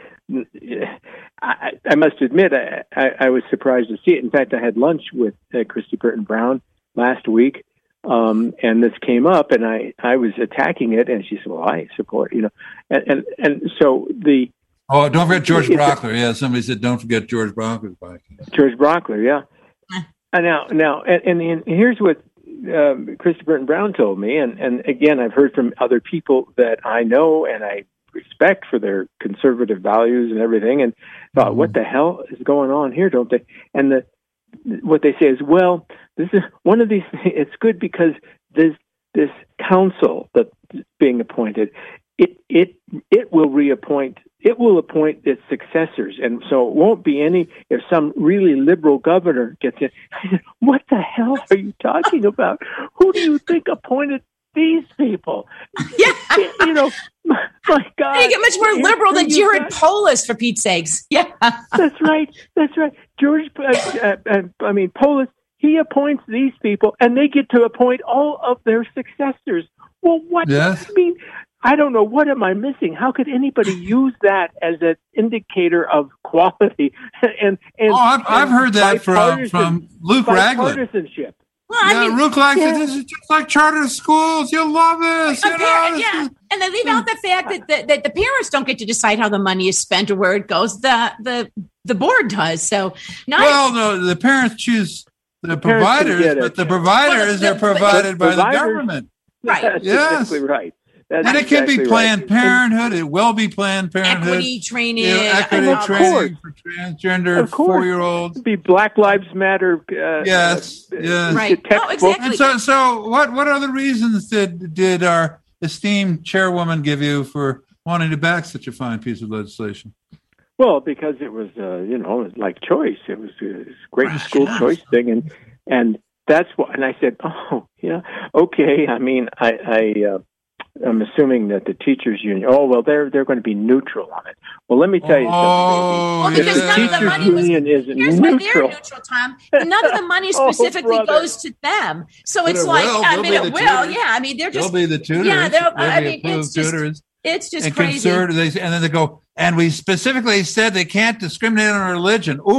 I, I must admit, I, I, I was surprised to see it. In fact, I had lunch with uh, Christy Burton Brown last week, um, and this came up, and I, I was attacking it, and she said, "Well, I support," you know, and and, and so the. Oh, don't forget George Brockler. Yeah, somebody said, "Don't forget George Brockler's podcast." George Brockler, yeah. And now, now, and, and, and here's what. Um, Christy Burton Brown told me, and, and again, I've heard from other people that I know and I respect for their conservative values and everything, and thought, mm-hmm. what the hell is going on here, don't they? And the what they say is, well, this is one of these. It's good because this this council that's being appointed, it it it will reappoint. It will appoint its successors, and so it won't be any. If some really liberal governor gets in, I said, "What the hell are you talking about? Who do you think appointed these people?" Yeah, you know, my, my God, you get much more liberal than Jared Polis, for Pete's sakes. Yeah, that's right. That's right. George, uh, uh, uh, I mean Polis. He appoints these people, and they get to appoint all of their successors. Well, what yes. does that mean? I don't know. What am I missing? How could anybody use that as an indicator of quality? and, and oh, I've, I've heard that from, from Luke Ragland. Partisanship. Well, I yeah, mean, Luke Ragland yeah. said, this is just like charter schools. You'll love this. You know, this yeah, is- and they leave out the fact that the, that the parents don't get to decide how the money is spent or where it goes. The the the board does. So, not well, no, the parents choose the, the providers, it, but the yeah. providers well, are provided by the providers, government. Right. That's yes. exactly right. That's and it can exactly be Planned right. Parenthood. It will be Planned Parenthood. equity training. You know, equity of training course. for transgender Of course. four-year-olds. It'd be Black Lives Matter. Uh, Yes, uh, yes. Right. No, textbook. exactly. And so, so what? What other reasons did did our esteemed chairwoman give you for wanting to back such a fine piece of legislation? Well, because it was, uh, you know, it was like choice. It was a great school choice thing, and and that's what. And I said, oh, yeah, okay. I mean, I, I uh, I'm assuming that the teachers union. Oh, well, they're they're going to be neutral on it. Well, let me tell you Oh, Well, something. because yeah. none of the Teachers money was. union isn't Here's why they're neutral. neutral, Tom. None of the money Oh, specifically brother. goes to them. So But it's it like, will. I They'll mean, be it the will. tutors. Yeah, I mean, they're They'll just. be the tutors. Yeah, they'll, They'll I be mean, approved it's just. tutors. It's just and crazy. conservative, they, and then they go, and we specifically said they can't discriminate on religion. Ooh,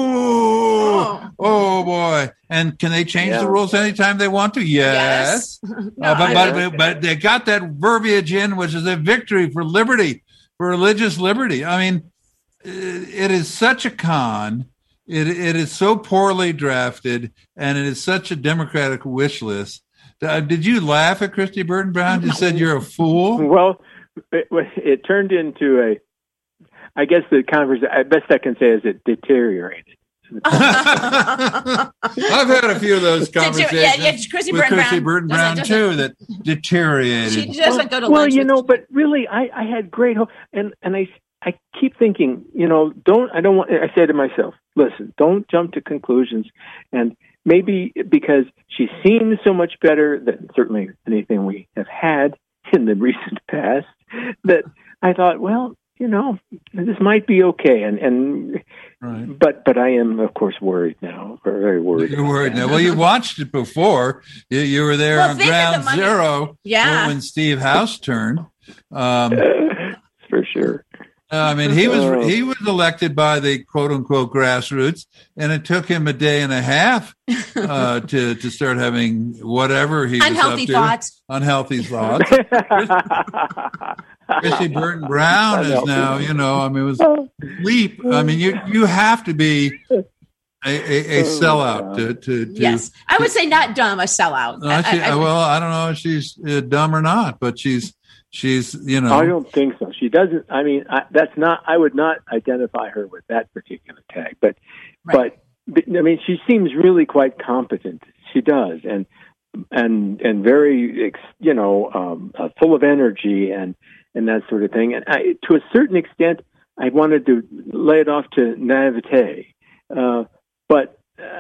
oh, oh boy! And can they change Yeah. the rules anytime they want to? Yes. Yes. Uh, No, but, I but, mean- but but they got that verbiage in, which is a victory for liberty, for religious liberty. I mean, it is such a con. It it is so poorly drafted, and it is such a Democratic wish list. Uh, did you laugh at Christy Burton Brown? You said you're a fool. Well, it, it turned into a. I guess the conversation. Best I can say is it deteriorated. I've had a few of those conversations yeah, yeah, Christy with Burton Christy Brown. Burton Brown Doesn't- too that deteriorated. She doesn't go to Well, lunch you with- know, but really, I, I had great hope, and and I I keep thinking, you know, don't I don't want. I say to myself, listen, don't jump to conclusions, and maybe because she seems so much better than certainly anything we have had in the recent past, that I thought, well, you know, this might be okay, and and right. but but I am of course worried now, very, very worried. You're worried now. Well, you watched it before. You, you were there Well, on think of ground the money- zero Yeah. when, when Steve House turned. Um, For sure. I mean, he was he was elected by the quote unquote grassroots, and it took him a day and a half uh, to to start having whatever he Unhealthy was up to. thoughts. Unhealthy thoughts. Christy Burton Brown is now, you know, I mean, it was leap. I mean, you you have to be a, a, a sellout to, to, to yes, I would say not dumb, a sellout. No, she, I- I- well, I don't know if she's uh, dumb or not, but she's she's you know. I don't think so. She doesn't. I mean, I, that's not. I would not identify her with that particular tag. But, Right. but I mean, she seems really quite competent. She does, and and and very, ex- you know, um, uh, full of energy and and that sort of thing. And I, to a certain extent, I wanted to lay it off to naivete, uh, but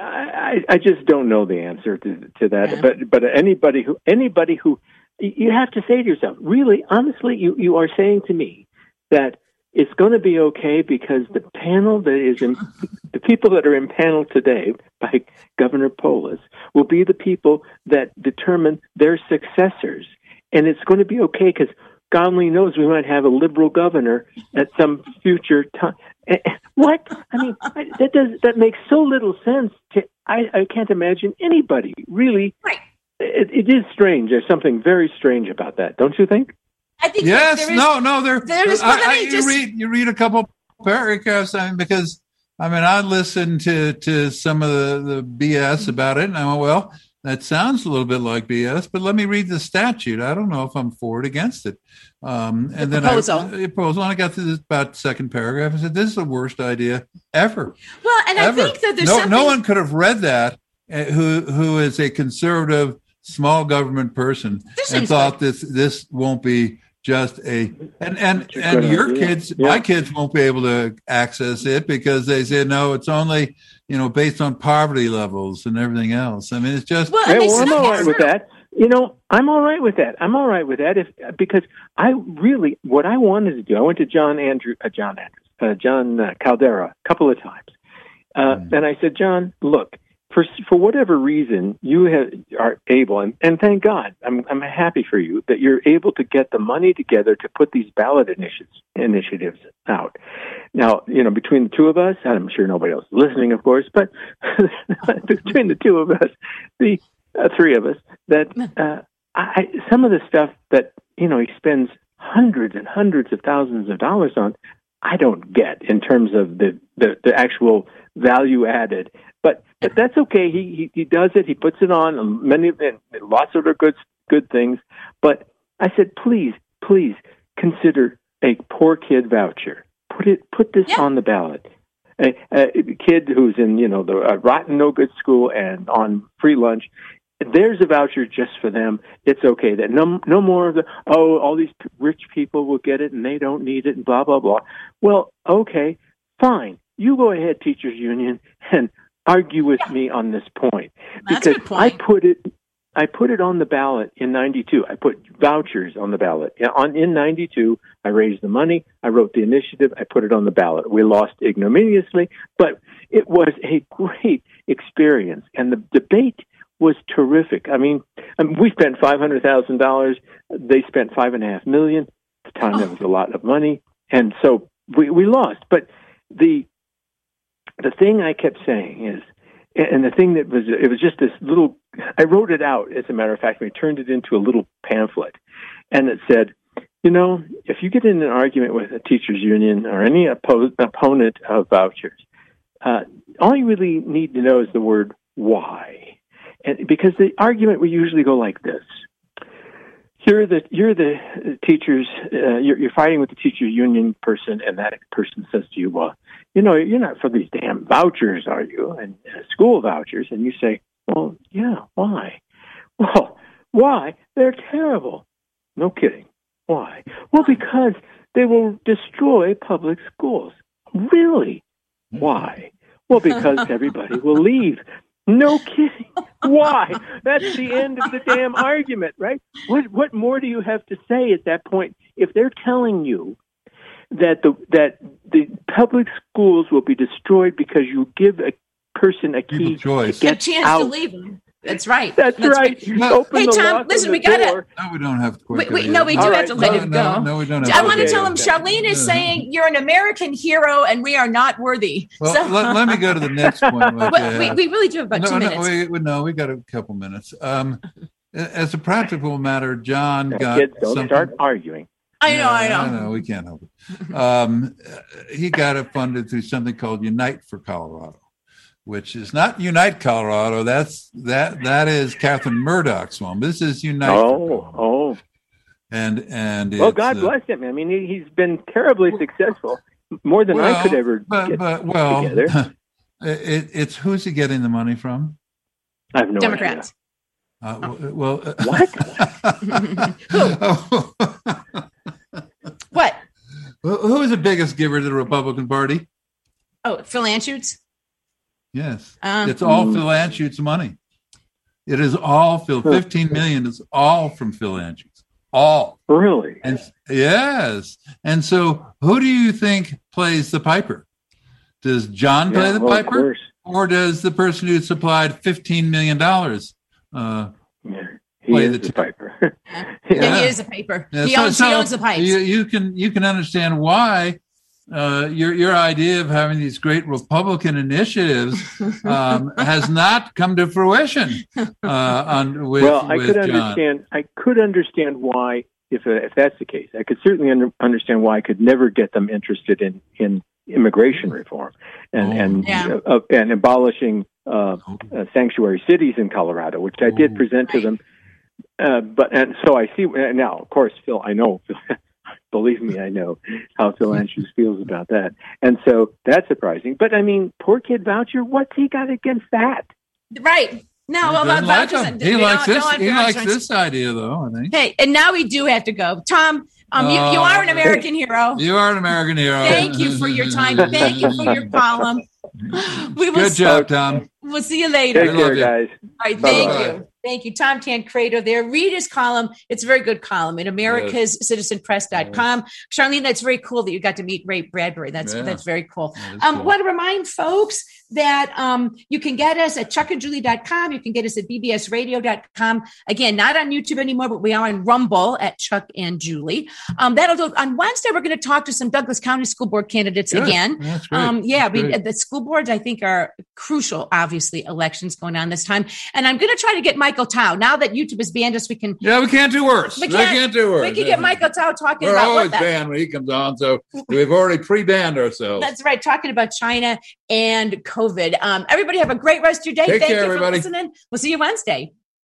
I, I just don't know the answer to to that. Yeah. But but anybody who anybody who you have to say to yourself, really, honestly, you, you are saying to me that it's going to be okay because the panel that is in, the people that are impaneled today by Governor Polis will be the people that determine their successors. And it's going to be okay because God only knows we might have a liberal governor at some future time. What? I mean, that does that makes so little sense. To, I, I can't imagine anybody really. Right. It, it is strange. There's something very strange about that, don't you think? I think Yes, there is, no, no. There, there is- I, well, let I, me you just- read you read a couple paragraphs. I mean, because I mean, I listened to to some of the, the B S about it, and I went, well, that sounds a little bit like B S. But let me read the statute. I don't know if I'm for it, against it. Um, and The then proposal. I, the proposal, and I got to this about second paragraph. I said, this is the worst idea ever. well, and ever. I think that there's no, something. no one could have read that uh, who who is a conservative small government person This and seems thought this this won't be just a and and It's a and good your idea. kids Yeah. my kids won't be able to access it because they say no, it's only, you know, based on poverty levels and everything else. I mean, it's just Well, Yeah, and well, it's I'm not all right with true. that. You know, I'm all right with that. I'm all right with that if because I really what I wanted to do. I went to John Andrew, uh, John Andrews, uh, John uh, Caldera a couple of times, uh, Mm. and I said, John, look, for for whatever reason you have, are able, and, and thank God, I'm I'm happy for you that you're able to get the money together to put these ballot initiatives initiatives out. Now, you know, between the two of us, I'm sure nobody else is listening, of course, but between the two of us, the uh, three of us, that uh, I, some of the stuff that, you know, he spends hundreds and hundreds of thousands of dollars on, I don't get in terms of the, the, the actual value added. But, but that's okay. He, he he does it. He puts it on. Many and lots of other good good things. But I said, please, please consider a poor kid voucher. Put it put this Yeah. on the ballot. A, a kid who's in, you know, the uh, rotten, no good school and on free lunch. There's a voucher just for them. It's okay. That no, no more of the, oh, all these rich people will get it and they don't need it and blah, blah, blah. Well, okay, fine. You go ahead, teachers union, and argue with me on this point. That's a Because good point. I put it, I put it on the ballot in ninety-two. I put vouchers on the ballot. Yeah, on in ninety-two, I raised the money. I wrote the initiative. I put it on the ballot. We lost ignominiously, but it was a great experience. And the debate was terrific. I mean, I mean we spent five hundred thousand dollars. They spent five and a half million. At the time, that was a lot of money. And so we, we lost. But the the thing I kept saying is, and the thing that was, it was just this little, I wrote it out, as a matter of fact, we turned it into a little pamphlet. And it said, You know, if you get in an argument with a teachers union or any oppo- opponent of vouchers, uh, all you really need to know is the word why. And because the argument will usually go like this. You're the you're the teachers. Uh, you're, you're fighting with the teachers union person, and that person says to you, "Well, you know, you're not for these damn vouchers, are you? And uh, school vouchers?" And you say, "Well, yeah. Why? Well, why? They're terrible. No kidding. Why? Well, because they will destroy public schools. Really? Why? Well, because everybody will leave. No kidding. Why? That's the end of the damn argument, right? What what more do you have to say at that point? If they're telling you that the that the public schools will be destroyed because you give a person a key choice. to get a chance out. to leave them. That's right. That's, That's right. right. Open hey, the Tom, lock listen, on we the gotta. door. No, we don't have to. Wait, wait, no, we do All have right. to let no, him no, go. No, we don't. Have I to. want to Okay, tell him okay. Charlene is saying you're an American hero and we are not worthy. Well, so, let, let me go to the next point. well, we, we really do have about no, two no, minutes. we, we, no, we got a couple minutes. Um, as a practical matter, John Now, got kids, don't something. start arguing. I know, Yeah, I know. I know. We can't help it. Um, he got it funded through something called Unite for Colorado, which is not Unite Colorado. That's that that is Catherine Murdoch's one. This is Unite. Oh, oh. And and Well, it's, God uh, bless him. I mean, he, he's been terribly successful, more than well, I could ever but, get but well, together. it, it's who's he getting the money from? I have no Democrats. Uh, w- well, uh, Who? What? Who who is the biggest giver to the Republican Party? Oh, Phil Anschutz? Yes, Um, it's all mm. Phil Anschutz's money. It is all Phil. Fifteen million is all from Phil Anschutz. All really? And yes, and so who do you think plays the piper? Does John play Yeah, the well, of piper, course. or does the person who supplied fifteen million dollars? Uh, Yeah, he play is the the t- piper. Yeah, he is a paper. Yeah, he, so- owns, so he owns the pipes. You, you can you can understand why uh, your your idea of having these great Republican initiatives um, has not come to fruition. Uh, on with, well, I with could John. understand. I could understand why, if uh, if that's the case, I could certainly under, understand why I could never get them interested in, in immigration reform and Oh. and Yeah. uh, and abolishing uh, uh, sanctuary cities in Colorado, which I did Oh. present to them. Uh, but and so I see uh, now. Of course, Phil, I know. Believe me, I know how Phil Anschutz feels about that, and so that's surprising. But I mean, poor kid voucher. What's he got against that? Right. No, He well, doesn't about like vouchers him. and- He we likes don't- this. don't want He voucher likes insurance. this idea, though. I think Hey, and now we do have to go. Tom, um, you, you are an Oh. American hero. you are an American hero. Thank you for your time. Thank you for your column. We will Good job, Tom. We'll see you later. Take love care, you. guys. All right, thank Bye-bye. you. Thank you. Tom Tancredo there. Read his column. It's a very good column at americas citizen press dot com. Charlene, that's very cool that you got to meet Ray Bradbury. That's Yeah. that's very cool. That is Um, cool. want to remind folks that um, you can get us at chuck and julie dot com. You can get us at b b s radio dot com. Again, not on YouTube anymore, but we are on Rumble at Chuck and Julie. Um, that'll do. On Wednesday, we're going to talk to some Douglas County School Board candidates Good. again. That's great. Um, yeah, That's we, great. the school boards, I think, are crucial, obviously, elections going on this time. And I'm going to try to get Michael Tao. Now that YouTube has banned us, we can Yeah, we can't do worse. We We can't- can't, do worse. we can get Michael Tao talking We're about always what that, banned when he comes on, so we've already pre-banned ourselves. that's right, talking about China and COVID. Um, everybody have a great rest of your day. Take Thank care, you for everybody. listening. We'll see you Wednesday.